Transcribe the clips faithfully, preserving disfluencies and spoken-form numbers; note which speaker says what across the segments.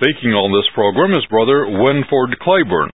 Speaker 1: Speaking on this program is Brother Winford Claiborne.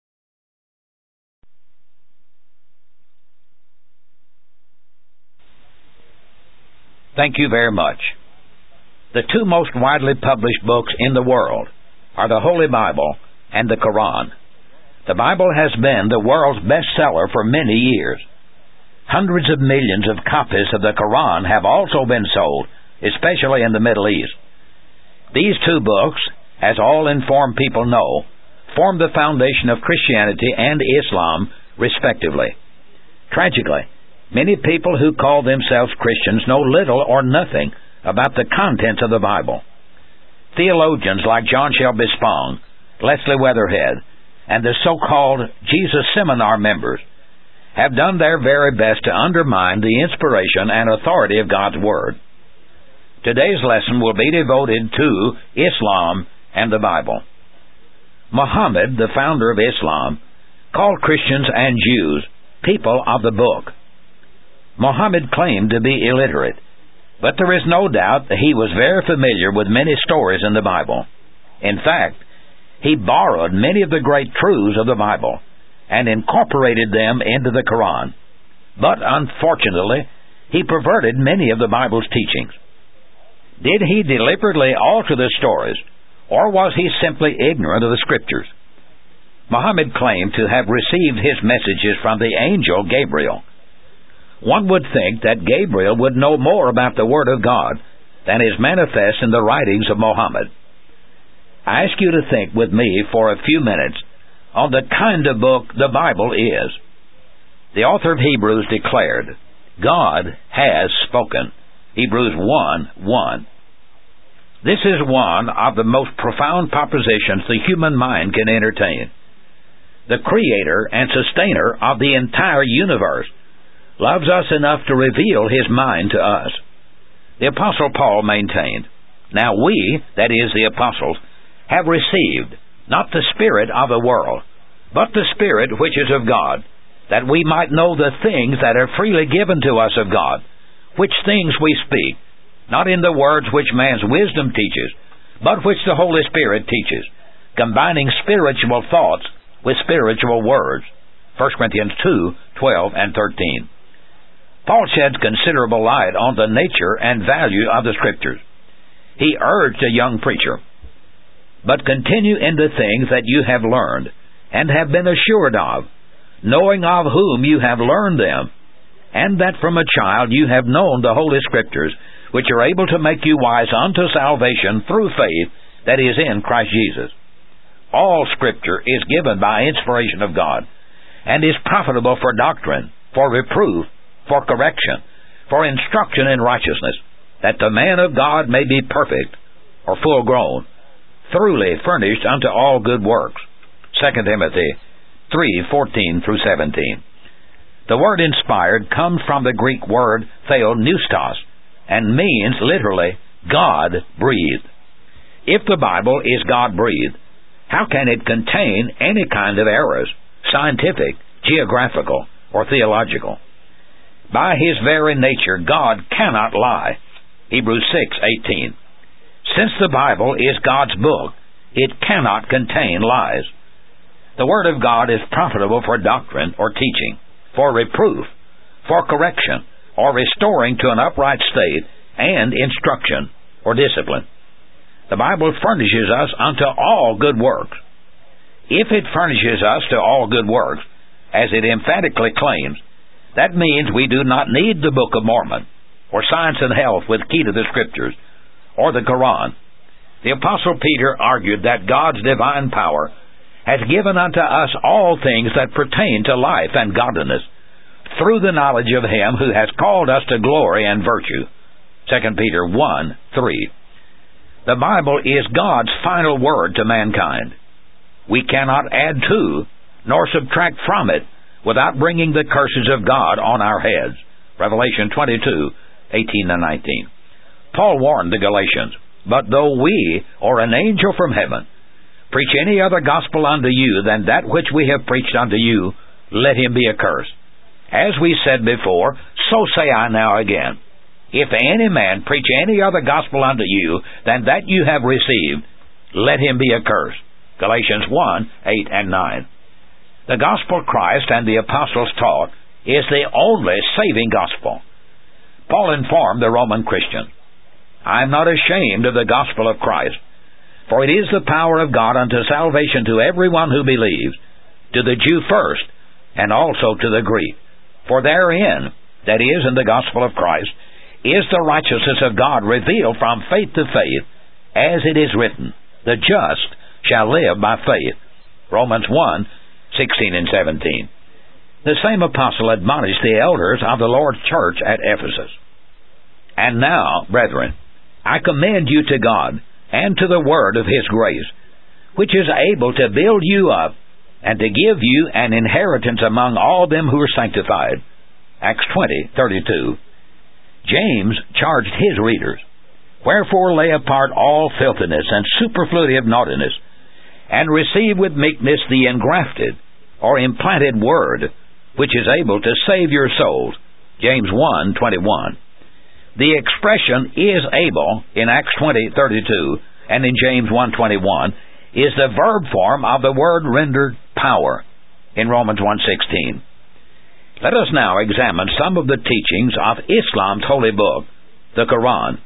Speaker 2: Thank you very much. The two most widely published books in the world are the Holy Bible and the Quran. The Bible has been the world's bestseller for many years. Hundreds of millions of copies of the Quran have also been sold, especially in the Middle East. These two books, as all informed people know, form the foundation of Christianity and Islam, respectively. Tragically, many people who call themselves Christians know little or nothing about the contents of the Bible. Theologians like John Shelby Spong, Leslie Weatherhead, and the so-called Jesus Seminar members have done their very best to undermine the inspiration and authority of God's Word. Today's lesson will be devoted to Islam and the Bible. Muhammad, the founder of Islam, called Christians and Jews people of the book. Muhammad claimed to be illiterate, but there is no doubt that he was very familiar with many stories in the Bible. In fact, he borrowed many of the great truths of the Bible and incorporated them into the Quran. But unfortunately, he perverted many of the Bible's teachings. Did he deliberately alter the stories, or was he simply ignorant of the Scriptures? Muhammad claimed to have received his messages from the angel Gabriel. One would think that Gabriel would know more about the Word of God than is manifest in the writings of Muhammad. I ask you to think with me for a few minutes on the kind of book the Bible is. The author of Hebrews declared, God has spoken. Hebrews one one. This is one of the most profound propositions the human mind can entertain. The Creator and Sustainer of the entire universe loves us enough to reveal His mind to us. The Apostle Paul maintained, Now we, that is the apostles, have received not the Spirit of the world, but the Spirit which is of God, that we might know the things that are freely given to us of God, which things we speak, not in the words which man's wisdom teaches, but which the Holy Spirit teaches, combining spiritual thoughts with spiritual words. First Corinthians two twelve and thirteen. Paul sheds considerable light on the nature and value of the Scriptures. He urged a young preacher, But continue in the things that you have learned, and have been assured of, knowing of whom you have learned them, and that from a child you have known the Holy Scriptures, which are able to make you wise unto salvation through faith that is in Christ Jesus. All Scripture is given by inspiration of God, and is profitable for doctrine, for reproof, for correction, for instruction in righteousness, that the man of God may be perfect, or full grown, thoroughly furnished unto all good works. Second Timothy three fourteen through seventeen. The word inspired comes from the Greek word theopneustos, and means literally God breathed. If the Bible is God breathed, how can it contain any kind of errors, scientific, geographical, or theological? By His very nature, God cannot lie. Hebrews six eighteen. Since the Bible is God's book, it cannot contain lies. The Word of God is profitable for doctrine or teaching, for reproof, for correction, or restoring to an upright state, and instruction, or discipline. The Bible furnishes us unto all good works. If it furnishes us to all good works, as it emphatically claims, that means we do not need the Book of Mormon, or Science and Health with Key to the Scriptures, or the Quran. The Apostle Peter argued that God's divine power has given unto us all things that pertain to life and godliness, through the knowledge of Him who has called us to glory and virtue. Second Peter one three. The Bible is God's final word to mankind. We cannot add to, nor subtract from it, without bringing the curses of God on our heads. Revelation twenty-two eighteen and nineteen. Paul warned the Galatians, But though we, or an angel from heaven, preach any other gospel unto you than that which we have preached unto you, let him be accursed. As we said before, so say I now again, if any man preach any other gospel unto you than that you have received, let him be accursed. Galatians one, eight and nine. The gospel Christ and the apostles taught is the only saving gospel. Paul informed the Roman Christian, I am not ashamed of the gospel of Christ, for it is the power of God unto salvation to everyone who believes, to the Jew first, and also to the Greek. For therein, that is, in the gospel of Christ, is the righteousness of God revealed from faith to faith, as it is written, the just shall live by faith. Romans one, sixteen and seventeen. The same apostle admonished the elders of the Lord's church at Ephesus. And now, brethren, I commend you to God and to the word of his grace, which is able to build you up and to give you an inheritance among all them who are sanctified. Acts twenty, thirty-two. James charged his readers, Wherefore lay apart all filthiness and superfluity of naughtiness, and receive with meekness the engrafted or implanted word, which is able to save your souls. James one, twenty-one. The expression is able in Acts twenty, thirty-two and in James one, twenty-one is the verb form of the word rendered power in Romans one, sixteen. Let us now examine some of the teachings of Islam's holy book, the Quran.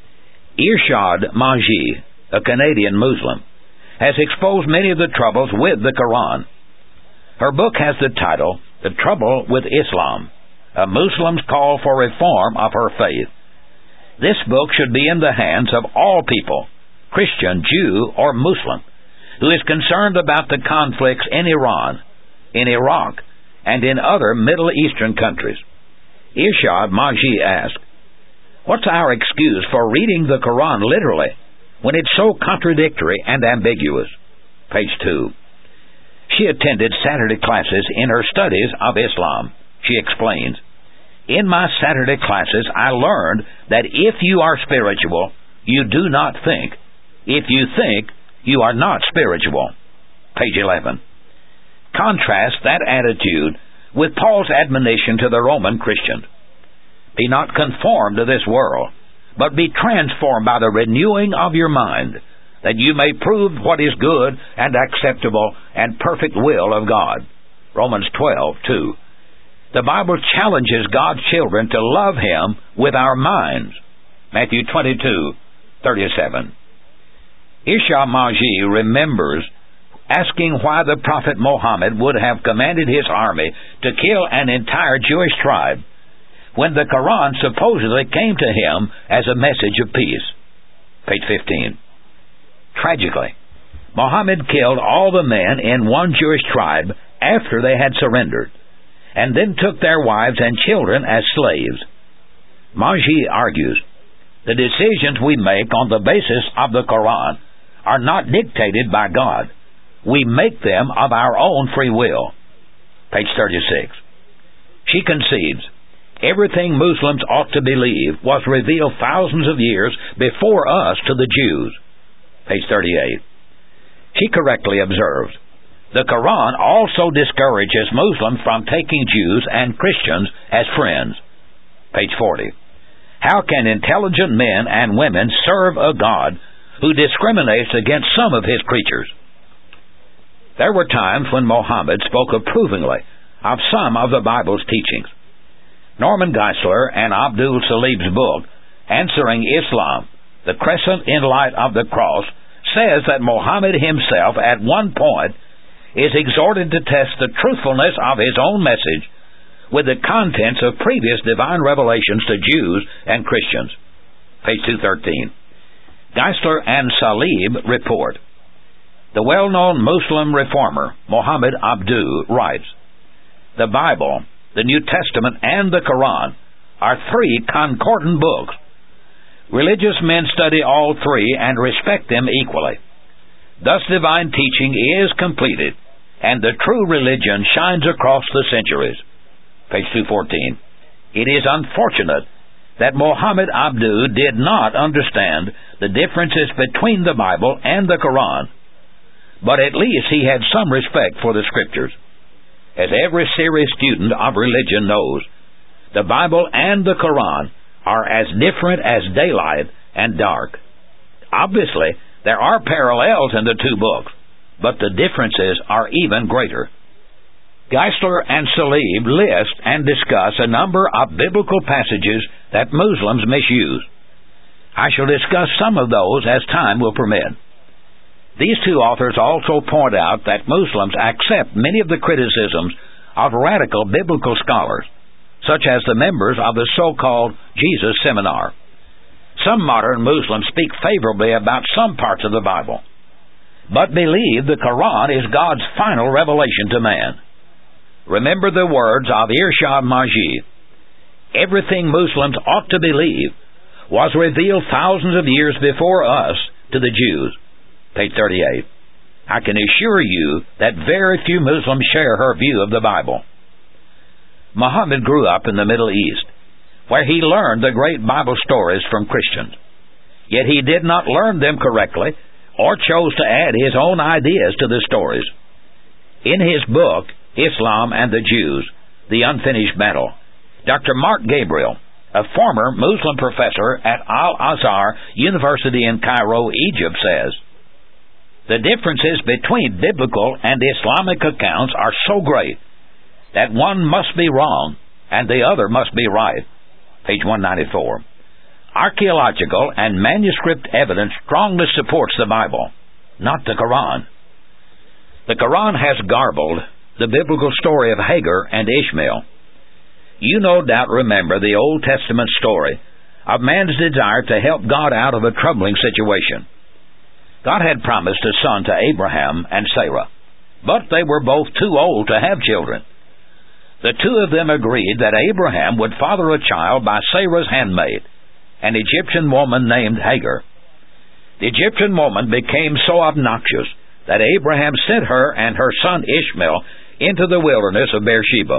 Speaker 2: Irshad Manji, a Canadian Muslim, has exposed many of the troubles with the Quran. Her book has the title, The Trouble with Islam, a Muslim's call for reform of her faith. This book should be in the hands of all people, Christian, Jew, or Muslim, who is concerned about the conflicts in Iran, in Iraq, and in other Middle Eastern countries. Irshad Manji asked, What's our excuse for reading the Quran literally when it's so contradictory and ambiguous? Page two. She attended Saturday classes in her studies of Islam. She explains, In my Saturday classes I learned that if you are spiritual, you do not think. If you think, you are not spiritual. Page eleven. Contrast that attitude with Paul's admonition to the Roman Christians. Be not conformed to this world, but be transformed by the renewing of your mind, that you may prove what is good and acceptable and perfect will of God. Romans twelve, two. The Bible challenges God's children to love Him with our minds. Matthew twenty-two, thirty-seven. Irshad Manji remembers asking why the Prophet Muhammad would have commanded his army to kill an entire Jewish tribe when the Quran supposedly came to him as a message of peace. Page fifteen. Tragically, Muhammad killed all the men in one Jewish tribe after they had surrendered, and then took their wives and children as slaves. Manji argues, the decisions we make on the basis of the Quran are not dictated by God. We make them of our own free will. Page thirty-six. She concedes, everything Muslims ought to believe was revealed thousands of years before us to the Jews. Page thirty-eight. She correctly observes, the Quran also discourages Muslims from taking Jews and Christians as friends. Page forty. How can intelligent men and women serve a God who discriminates against some of his creatures? There were times when Muhammad spoke approvingly of some of the Bible's teachings. Norman Geisler and Abdul Salib's book, Answering Islam, The Crescent in Light of the Cross, says that Muhammad himself at one point is exhorted to test the truthfulness of his own message with the contents of previous divine revelations to Jews and Christians. Page two thirteen. Geisler and Salib report, the well-known Muslim reformer Muhammad Abdu writes, the Bible, the New Testament, and the Quran are three concordant books. Religious men study all three and respect them equally. Thus divine teaching is completed, and the true religion shines across the centuries. Page two fourteen. It is unfortunate that Muhammad Abdu did not understand the differences between the Bible and the Quran, but at least he had some respect for the Scriptures. As every serious student of religion knows, the Bible and the Quran are as different as daylight and dark. Obviously, There are parallels in the two books, but the differences are even greater. Geisler and Salib list and discuss a number of biblical passages that Muslims misuse. I shall discuss some of those as time will permit. These two authors also point out that Muslims accept many of the criticisms of radical biblical scholars, such as the members of the so-called Jesus Seminar. Some modern Muslims speak favorably about some parts of the Bible, but believe the Quran is God's final revelation to man. Remember the words of Irshad Majid. Everything Muslims ought to believe was revealed thousands of years before us to the Jews. Page thirty-eight. I can assure you that very few Muslims share her view of the Bible. Muhammad grew up in the Middle East, where he learned the great Bible stories from Christians. Yet he did not learn them correctly or chose to add his own ideas to the stories. In his book, Islam and the Jews, The Unfinished Battle, Doctor Mark Gabriel, a former Muslim professor at Al-Azhar University in Cairo, Egypt, says, the differences between biblical and Islamic accounts are so great that one must be wrong and the other must be right. Page one ninety-four. Archaeological and manuscript evidence strongly supports the Bible, not the Quran. The Quran has garbled the biblical story of Hagar and Ishmael. You no doubt remember the Old Testament story of man's desire to help God out of a troubling situation. God had promised a son to Abraham and Sarah, but they were both too old to have children. The two of them agreed that Abraham would father a child by Sarah's handmaid, an Egyptian woman named Hagar. The Egyptian woman became so obnoxious that Abraham sent her and her son Ishmael into the wilderness of Beersheba.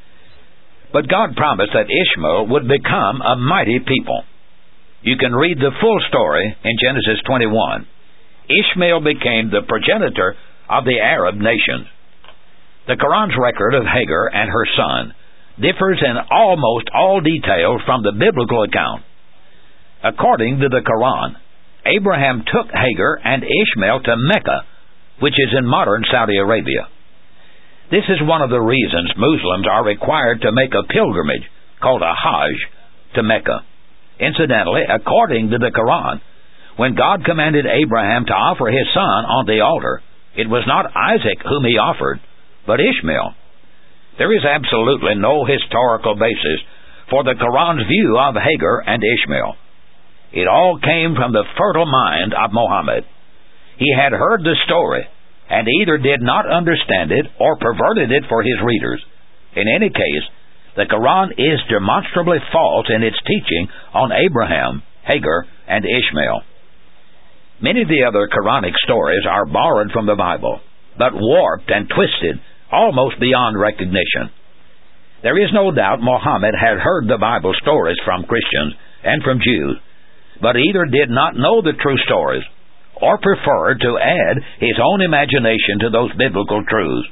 Speaker 2: But God promised that Ishmael would become a mighty people. You can read the full story in Genesis twenty-one. Ishmael became the progenitor of the Arab nations. The Quran's record of Hagar and her son differs in almost all details from the biblical account. According to the Quran, Abraham took Hagar and Ishmael to Mecca, which is in modern Saudi Arabia. This is one of the reasons Muslims are required to make a pilgrimage, called a Hajj, to Mecca. Incidentally, according to the Quran, when God commanded Abraham to offer his son on the altar, it was not Isaac whom he offered, but Ishmael. There is absolutely no historical basis for the Quran's view of Hagar and Ishmael. It all came from the fertile mind of Muhammad. He had heard the story, and either did not understand it or perverted it for his readers. In any case, the Quran is demonstrably false in its teaching on Abraham, Hagar, and Ishmael. Many of the other Quranic stories are borrowed from the Bible, but warped and twisted almost beyond recognition. There is no doubt Muhammad had heard the Bible stories from Christians and from Jews, but either did not know the true stories or preferred to add his own imagination to those biblical truths.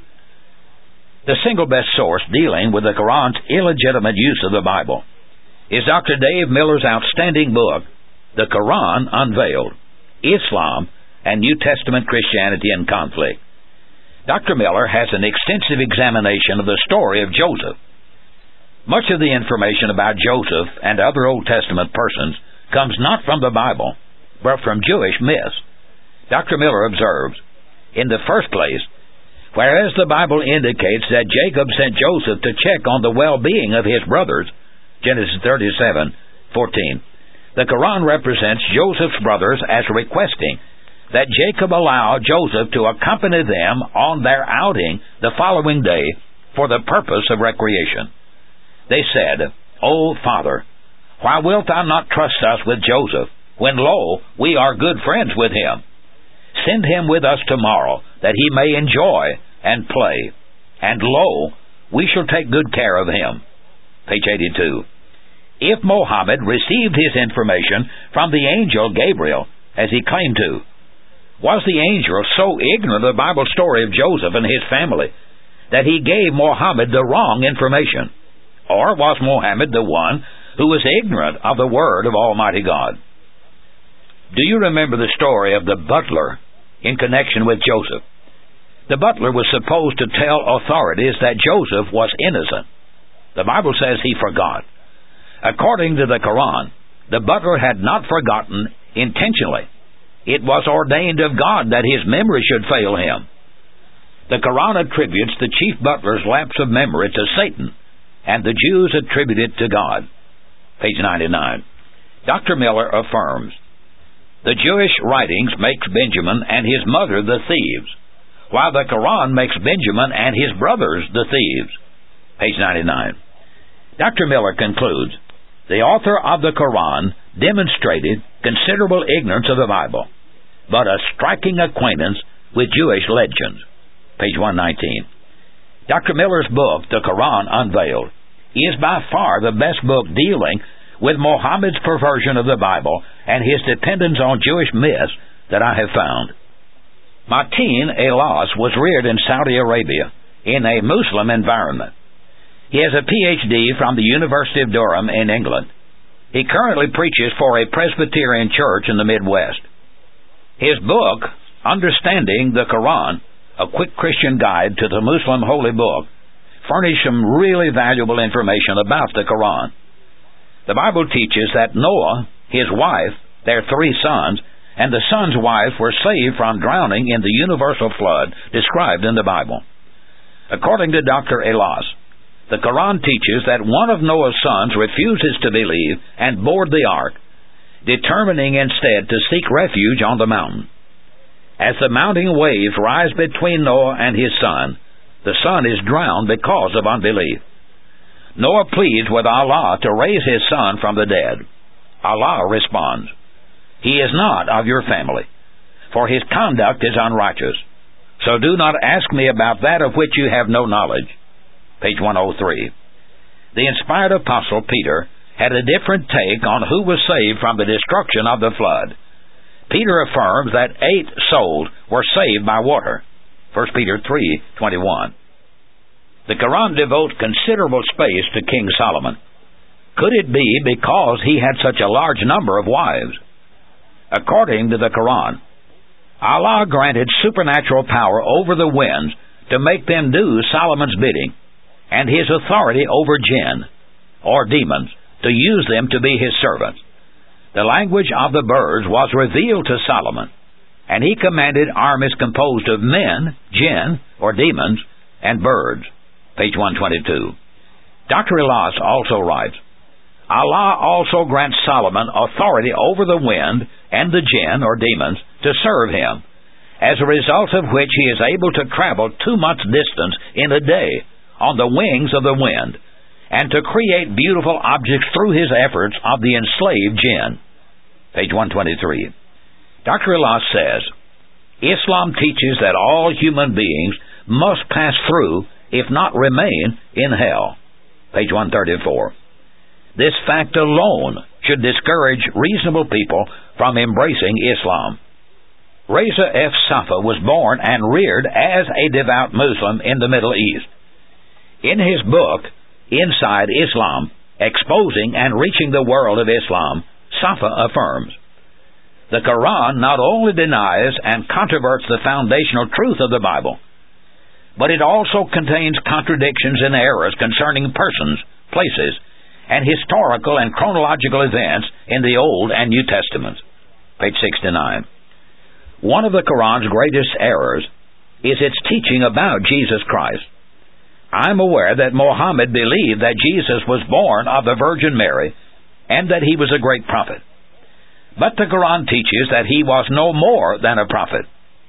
Speaker 2: The single best source dealing with the Quran's illegitimate use of the Bible is Doctor Dave Miller's outstanding book, The Quran Unveiled, Islam and New Testament Christianity in Conflict. Doctor Miller has an extensive examination of the story of Joseph. Much of the information about Joseph and other Old Testament persons comes not from the Bible, but from Jewish myths. Doctor Miller observes, in the first place, whereas the Bible indicates that Jacob sent Joseph to check on the well-being of his brothers, Genesis thirty-seven fourteen, the Quran represents Joseph's brothers as requesting that Jacob allow Joseph to accompany them on their outing the following day for the purpose of recreation. They said, O Father, why wilt thou not trust us with Joseph, when, lo, we are good friends with him? Send him with us tomorrow, that he may enjoy and play, and lo, we shall take good care of him. Page eighty-two. If Mohammed received his information from the angel Gabriel, as he claimed to, was the angel so ignorant of the Bible story of Joseph and his family that he gave Mohammed the wrong information? Or was Mohammed the one who was ignorant of the word of Almighty God? Do you remember the story of the butler in connection with Joseph? The butler was supposed to tell authorities that Joseph was innocent. The Bible says he forgot. According to the Quran, the butler had not forgotten intentionally. It was ordained of God that his memory should fail him. The Quran attributes the chief butler's lapse of memory to Satan, and the Jews attribute it to God. Page ninety-nine. Doctor Miller affirms, the Jewish writings makes Benjamin and his mother the thieves, while the Quran makes Benjamin and his brothers the thieves. Page ninety-nine. Doctor Miller concludes, the author of the Quran demonstrated considerable ignorance of the Bible, but a striking acquaintance with Jewish legends. Page one nineteen. Doctor Miller's book, The Quran Unveiled, is by far the best book dealing with Muhammad's perversion of the Bible and his dependence on Jewish myths that I have found. Mateen Elas was reared in Saudi Arabia in a Muslim environment. He has a P H D from the University of Durham in England. He currently preaches for a Presbyterian church in the Midwest. His book, Understanding the Quran, A Quick Christian Guide to the Muslim Holy Book, furnished some really valuable information about the Quran. The Bible teaches that Noah, his wife, their three sons, and the son's wife were saved from drowning in the universal flood described in the Bible. According to Doctor Elas, the Quran teaches that one of Noah's sons refuses to believe and board the ark, determining instead to seek refuge on the mountain. As the mounting waves rise between Noah and his son, the son is drowned because of unbelief. Noah pleads with Allah to raise his son from the dead. Allah responds, he is not of your family, for his conduct is unrighteous. So do not ask me about that of which you have no knowledge. Page one oh three. The inspired apostle Peter had a different take on who was saved from the destruction of the flood. Peter affirms that eight souls were saved by water. First Peter three twenty-one. The Quran devotes considerable space to King Solomon. Could it be because he had such a large number of wives? According to the Quran, Allah granted supernatural power over the winds to make them do Solomon's bidding, and his authority over jinn, or demons, to use them to be his servants. The language of the birds was revealed to Solomon, and he commanded armies composed of men, jinn, or demons, and birds. Page one twenty-two. Doctor Elas also writes, Allah also grants Solomon authority over the wind and the jinn, or demons, to serve him, as a result of which he is able to travel two months' distance in a day on the wings of the wind, and to create beautiful objects through his efforts of the enslaved jinn. Page one twenty-three. Doctor Elas says, Islam teaches that all human beings must pass through, if not remain, in hell. Page one thirty-four. This fact alone should discourage reasonable people from embracing Islam. Reza F. Safa was born and reared as a devout Muslim in the Middle East. In his book, Inside Islam, Exposing and Reaching the World of Islam, Safa affirms, the Quran not only denies and controverts the foundational truth of the Bible, but it also contains contradictions and errors concerning persons, places, and historical and chronological events in the Old and New Testaments. Page sixty-nine. One of the Quran's greatest errors is its teaching about Jesus Christ. I'm aware that Muhammad believed that Jesus was born of the Virgin Mary and that he was a great prophet. But the Quran teaches that he was no more than a prophet.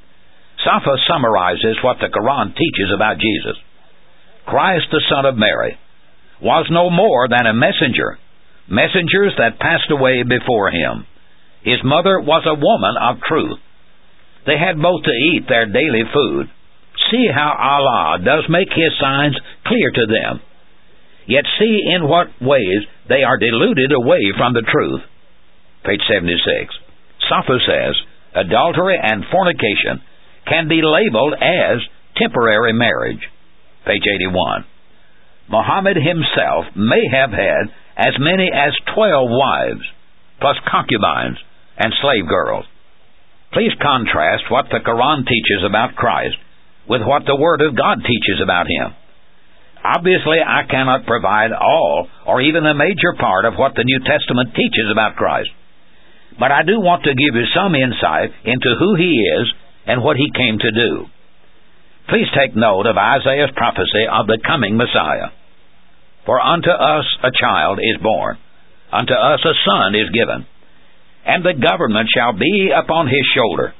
Speaker 2: Safa summarizes what the Quran teaches about Jesus. Christ, the Son of Mary, was no more than a messenger, messengers that passed away before him. His mother was a woman of truth. They had both to eat their daily food. See how Allah does make his signs clear to them. Yet see in what ways they are deluded away from the truth. Page seventy-six. Safa says, adultery and fornication can be labeled as temporary marriage. Page eighty-one. Muhammad himself may have had as many as twelve wives, plus concubines, and slave girls. Please contrast what the Quran teaches about Christ with what the Word of God teaches about Him. Obviously, I cannot provide all or even a major part of what the New Testament teaches about Christ, but I do want to give you some insight into who He is and what He came to do. Please take note of Isaiah's prophecy of the coming Messiah. For unto us a child is born, unto us a son is given, and the government shall be upon his shoulder.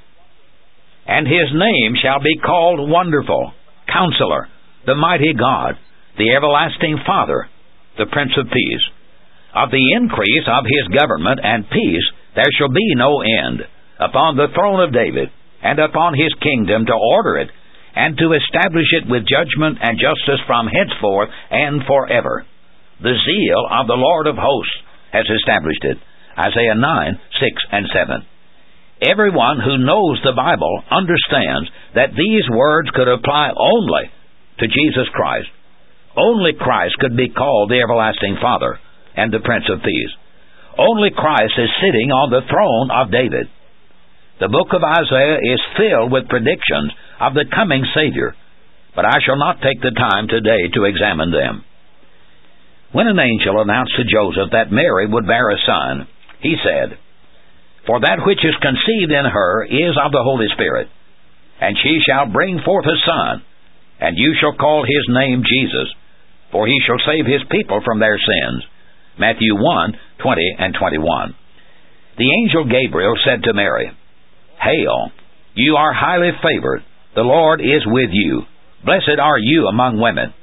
Speaker 2: And his name shall be called Wonderful, Counselor, the Mighty God, the Everlasting Father, the Prince of Peace. Of the increase of his government and peace there shall be no end, upon the throne of David, and upon his kingdom, to order it, and to establish it with judgment and justice from henceforth and forever. The zeal of the Lord of hosts has established it. Isaiah nine, six, and seven. Everyone who knows the Bible understands that these words could apply only to Jesus Christ. Only Christ could be called the Everlasting Father and the Prince of Peace. Only Christ is sitting on the throne of David. The book of Isaiah is filled with predictions of the coming Savior, but I shall not take the time today to examine them. When an angel announced to Joseph that Mary would bear a son, he said, For that which is conceived in her is of the Holy Spirit, and she shall bring forth a son, and you shall call his name Jesus, for he shall save his people from their sins. Matthew one, twenty and twenty-one. The angel Gabriel said to Mary, Hail, you are highly favored. The Lord is with you. Blessed are you among women.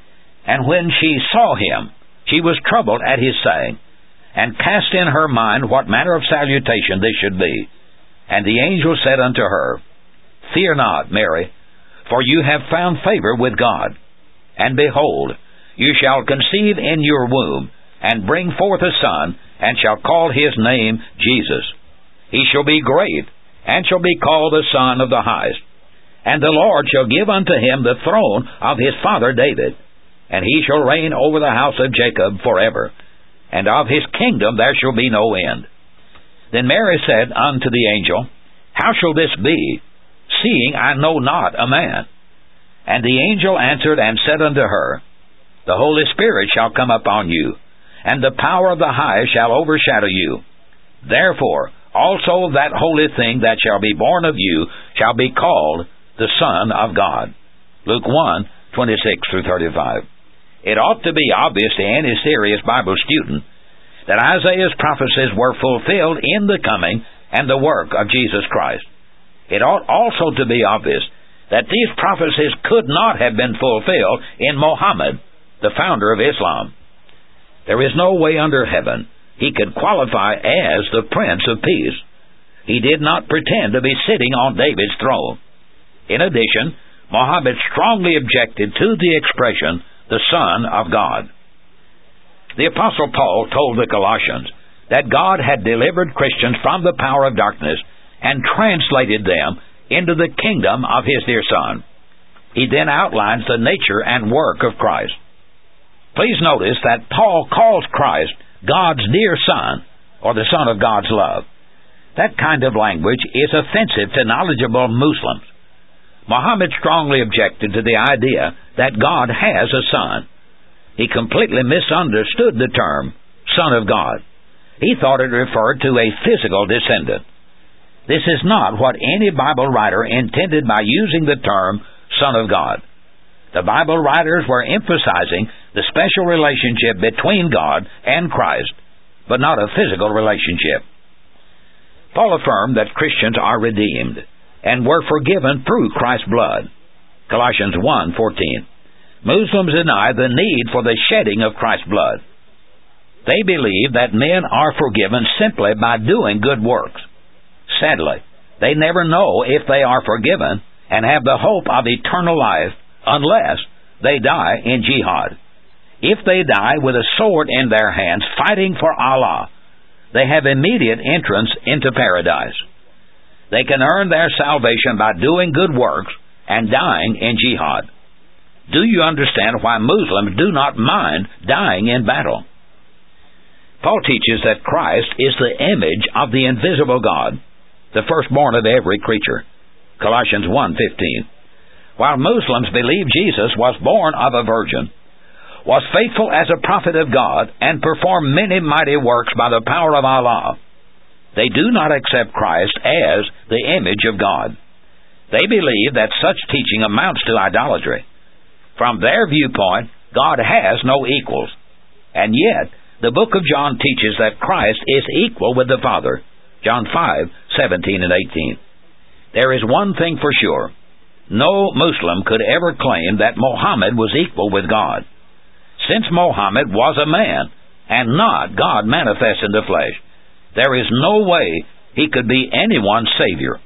Speaker 2: And when she saw him, she was troubled at his saying, and cast in her mind what manner of salutation this should be. And the angel said unto her, Fear not, Mary, for you have found favor with God. And behold, you shall conceive in your womb, and bring forth a son, and shall call his name Jesus. He shall be great, and shall be called the Son of the Highest. And the Lord shall give unto him the throne of his father David, and he shall reign over the house of Jacob forever, and of his kingdom there shall be no end. Then Mary said unto the angel, How shall this be, seeing I know not a man? And the angel answered and said unto her, The Holy Spirit shall come upon you, and the power of the Highest shall overshadow you. Therefore also that holy thing that shall be born of you shall be called the Son of God. Luke one, twenty-six through thirty-five. It ought to be obvious to any serious Bible student that Isaiah's prophecies were fulfilled in the coming and the work of Jesus Christ. It ought also to be obvious that these prophecies could not have been fulfilled in Muhammad, the founder of Islam. There is no way under heaven he could qualify as the Prince of Peace. He did not pretend to be sitting on David's throne. In addition, Muhammad strongly objected to the expression, the Son of God. The Apostle Paul told the Colossians that God had delivered Christians from the power of darkness and translated them into the kingdom of His dear Son. He then outlines the nature and work of Christ. Please notice that Paul calls Christ God's dear Son, or the Son of God's love. That kind of language is offensive to knowledgeable Muslims. Muhammad strongly objected to the idea that God has a son. He completely misunderstood the term, Son of God. He thought it referred to a physical descendant. This is not what any Bible writer intended by using the term, Son of God. The Bible writers were emphasizing the special relationship between God and Christ, but not a physical relationship. Paul affirmed that Christians are redeemed and were forgiven through Christ's blood. Colossians one fourteen. Muslims deny the need for the shedding of Christ's blood. They believe that men are forgiven simply by doing good works. Sadly, they never know if they are forgiven and have the hope of eternal life unless they die in jihad. If they die with a sword in their hands fighting for Allah, they have immediate entrance into paradise. They can earn their salvation by doing good works and dying in jihad. Do you understand why Muslims do not mind dying in battle? Paul teaches that Christ is the image of the invisible God, the firstborn of every creature. Colossians one fifteen. While Muslims believe Jesus was born of a virgin, was faithful as a prophet of God, and performed many mighty works by the power of Allah, they do not accept Christ as the image of God. They believe that such teaching amounts to idolatry. From their viewpoint, God has no equals. And yet, the book of John teaches that Christ is equal with the Father. John five seventeen and eighteen. There is one thing for sure. No Muslim could ever claim that Muhammad was equal with God. Since Muhammad was a man, and not God manifest in the flesh, there is no way he could be anyone's Savior.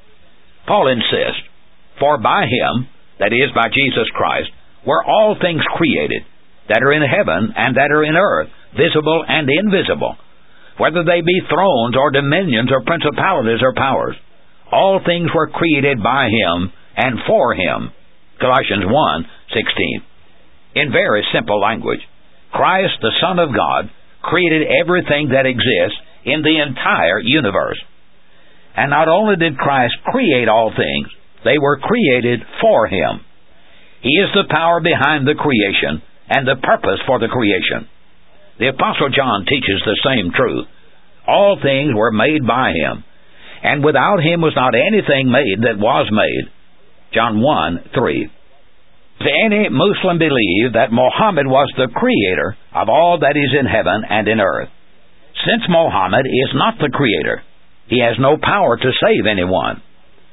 Speaker 2: Paul insists, for by him, that is, by Jesus Christ, were all things created, that are in heaven and that are in earth, visible and invisible, whether they be thrones or dominions or principalities or powers. All things were created by him and for him. Colossians one sixteen. In very simple language, Christ, the Son of God, created everything that exists in the entire universe. And not only did Christ create all things, they were created for him. He is the power behind the creation and the purpose for the creation. The Apostle John teaches the same truth. All things were made by him, and without him was not anything made that was made. John one three. Does any Muslim believe that Muhammad was the creator of all that is in heaven and in earth? Since Muhammad is not the creator, he has no power to save anyone.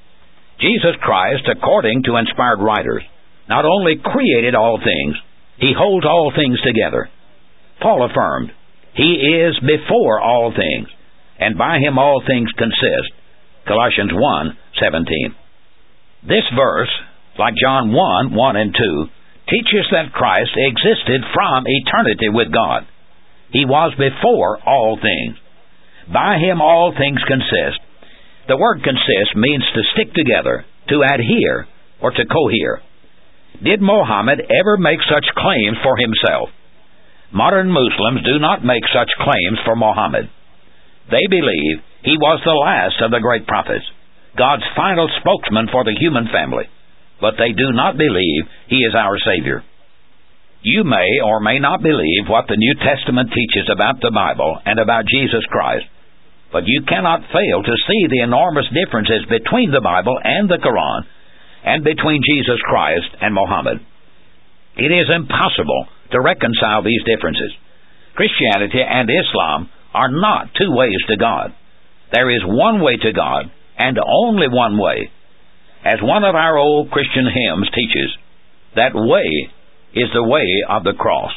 Speaker 2: Jesus Christ, according to inspired writers, not only created all things, he holds all things together. Paul affirmed, he is before all things, and by him all things consist. Colossians one seventeen. This verse, like John one one and two, teaches that Christ existed from eternity with God. He was before all things. By him all things consist. The word consist means to stick together, to adhere, or to cohere. Did Muhammad ever make such claims for himself? Modern Muslims do not make such claims for Muhammad. They believe he was the last of the great prophets, God's final spokesman for the human family, but they do not believe he is our Savior. You may or may not believe what the New Testament teaches about the Bible and about Jesus Christ, but you cannot fail to see the enormous differences between the Bible and the Quran, and between Jesus Christ and Muhammad. It is impossible to reconcile these differences. Christianity and Islam are not two ways to God. There is one way to God, and only one way. As one of our old Christian hymns teaches, that way is the way of the cross.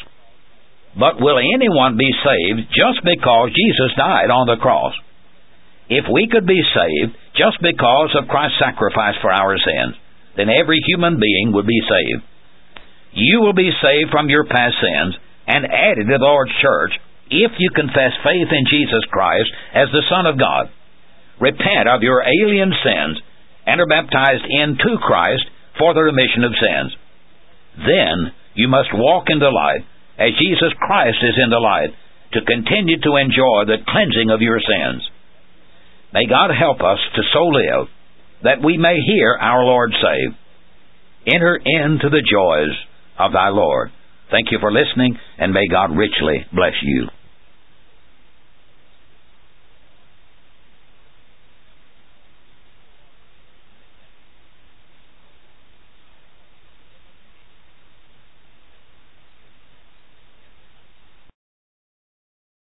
Speaker 2: But will anyone be saved just because Jesus died on the cross? If we could be saved just because of Christ's sacrifice for our sins, then every human being would be saved. You will be saved from your past sins and added to the Lord's church if you confess faith in Jesus Christ as the Son of God, repent of your alien sins, and are baptized into Christ for the remission of sins. Then you must walk in the light as Jesus Christ is in the light to continue to enjoy the cleansing of your sins. May God help us to so live that we may hear our Lord say, "Enter into the joys of thy Lord." Thank you for listening, and may God richly bless you.